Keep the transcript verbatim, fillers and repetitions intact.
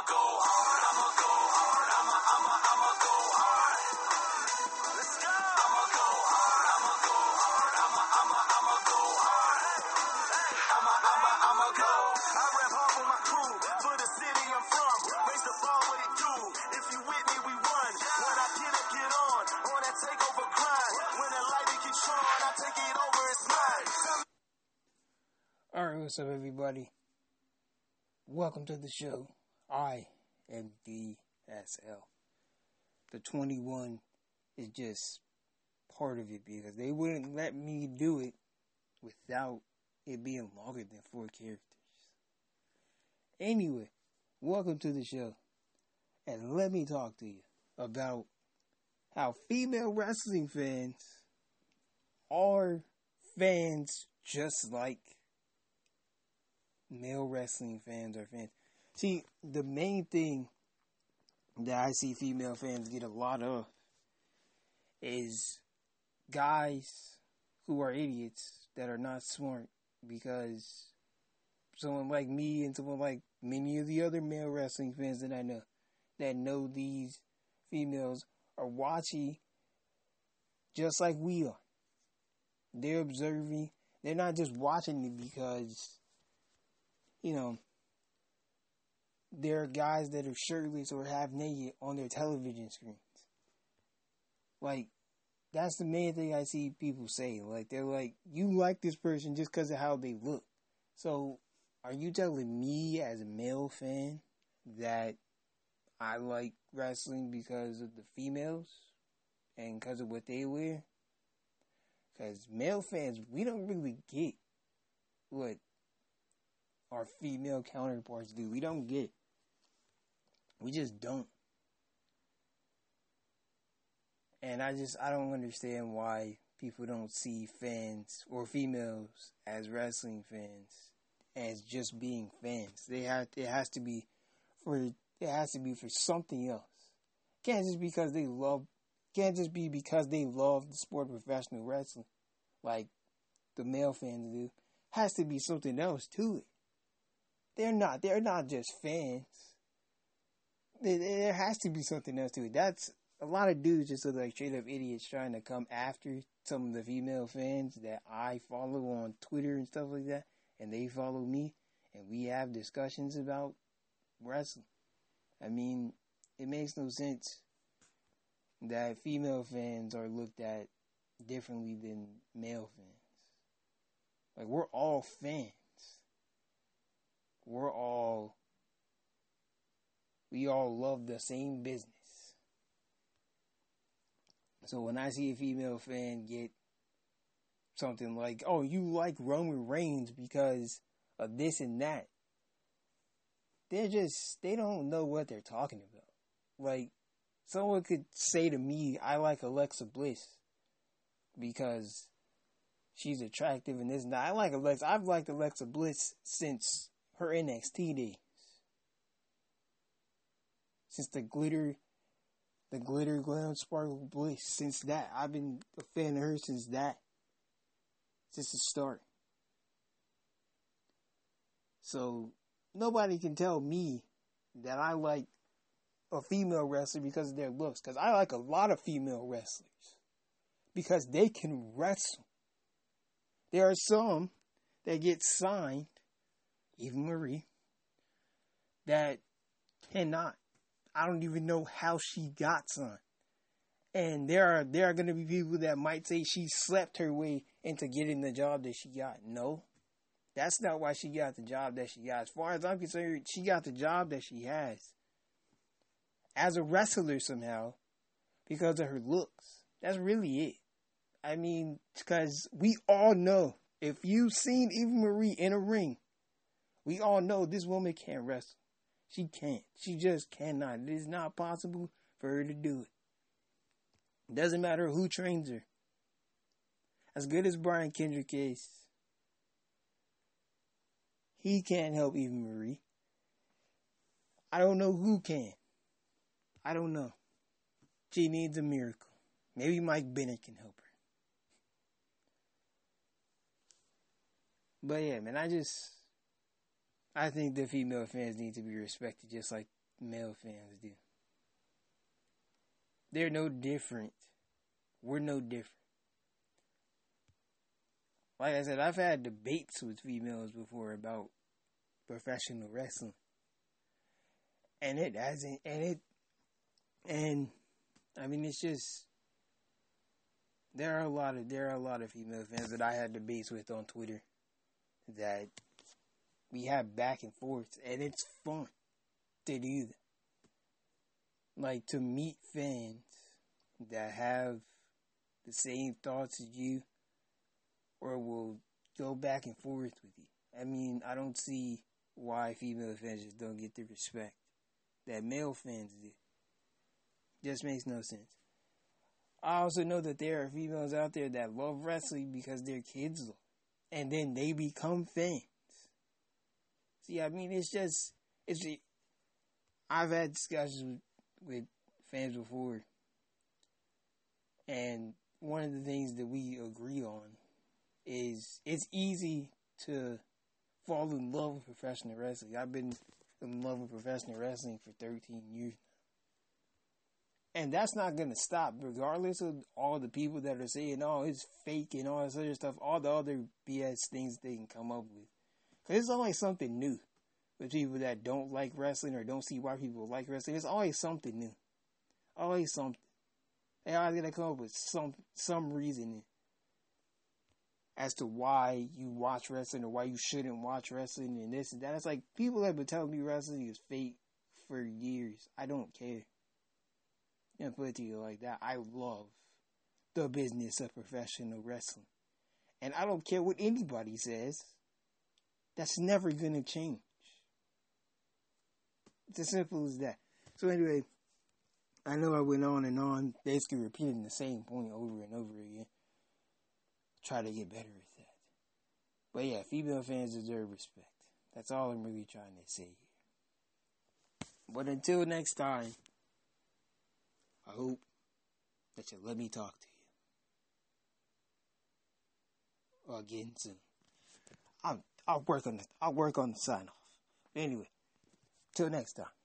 go hard, I'ma go hard, I'ma, I'ma, I'ma go hard. Let's go. I'ma go hard, I'ma go hard, I'ma, I'ma, I'ma go hard. I'ma, I'ma, I'ma go. I rap hard with my crew, for the city I'm from. Raise the ball, what it do? If you with me, we run. When I get up, get on, on that takeover grind. When the light it gets on, I take it over, it's mine. Alright, what's up, everybody? Welcome to the show. I am D S L. The twenty-one is just part of it because they wouldn't let me do it without it being longer than four characters. Anyway, welcome to the show. And let me talk to you about how female wrestling fans are fans just like male wrestling fans are fans. See, the main thing that I see female fans get a lot of is guys who are idiots that are not smart because someone like me and someone like many of the other male wrestling fans that I know that know these females are watching just like we are. They're observing. They're not just watching it because, you know, there are guys that are shirtless or half naked on their television screens. Like, that's the main thing I see people say. Like, they're like, you like this person just because of how they look. So, are you telling me as a male fan that I like wrestling because of the females and because of what they wear? Because male fans, we don't really get what our female counterparts do. We don't get. We just don't. And I just, I don't understand why people don't see fans or females as wrestling fans as just being fans. They have, it has to be for, it has to be for something else. Can't just because they love, can't just be because they love the sport of professional wrestling, like the male fans do. Has to be something else to it. They're not, they're not just fans. There, there has to be something else to it. That's, a lot of dudes just look like straight up idiots trying to come after some of the female fans that I follow on Twitter and stuff like that, and they follow me, and we have discussions about wrestling. I mean, it makes no sense that female fans are looked at differently than male fans. Like, we're all fans. We're all, we all love the same business. So when I see a female fan get something like, oh, you like Roman Reigns because of this and that, they're just, they don't know what they're talking about. Like, someone could say to me, I like Alexa Bliss because she's attractive and this and that. I like Alexa, I've liked Alexa Bliss since her N X T days. Since the glitter, the glitter, glam, sparkle, bliss. Since that, I've been a fan of her since that. Since the start. So, nobody can tell me that I like a female wrestler because of their looks. Because I like a lot of female wrestlers. Because they can wrestle. There are some that get signed, even Marie, that cannot. I don't even know how she got signed. And there are there are going to be people that might say she slept her way into getting the job that she got. No, that's not why she got the job that she got. As far as I'm concerned, she got the job that she has as a wrestler somehow because of her looks. That's really it. I mean, because we all know, if you've seen Eva Marie in a ring, we all know this woman can't wrestle. She can't. She just cannot. It is not possible for her to do it. Doesn't matter who trains her. As good as Brian Kendrick is, he can't help Eva Marie. I don't know who can. I don't know. She needs a miracle. Maybe Mike Bennett can help her. But yeah, man, I just, I think the female fans need to be respected just like male fans do. They're no different. We're no different. Like I said, I've had debates with females before about professional wrestling. And it hasn't, and it, and, I mean, it's just, there are a lot of, there are a lot of female fans that I had debates with on Twitter that we have back and forth, and it's fun to do that. Like, to meet fans that have the same thoughts as you, or will go back and forth with you. I mean, I don't see why female fans just don't get the respect that male fans do. Just makes no sense. I also know that there are females out there that love wrestling because their kids love, and then they become fans. See, I mean, it's just, it's. I've had discussions with, with fans before, and one of the things that we agree on is it's easy to fall in love with professional wrestling. I've been in love with professional wrestling for thirteen years now. And that's not going to stop, regardless of all the people that are saying, oh, it's fake and all this other stuff, all the other B S things they can come up with. Because it's always something new with people that don't like wrestling or don't see why people like wrestling. It's always something new. Always something. They always going to come up with some, some reason as to why you watch wrestling or why you shouldn't watch wrestling and this and that. It's like people have been telling me wrestling is fake for years. I don't care. I'm going to put it to you like that. I love the business of professional wrestling. And I don't care what anybody says. That's never going to change. It's as simple as that. So anyway, I know I went on and on, basically repeating the same point over and over again. Try to get better at that. But yeah, female fans deserve respect. That's all I'm really trying to say here. But until next time, I hope that you let me talk to you again soon. I'll I'll work on the I'll work on the sign off. Anyway, till next time.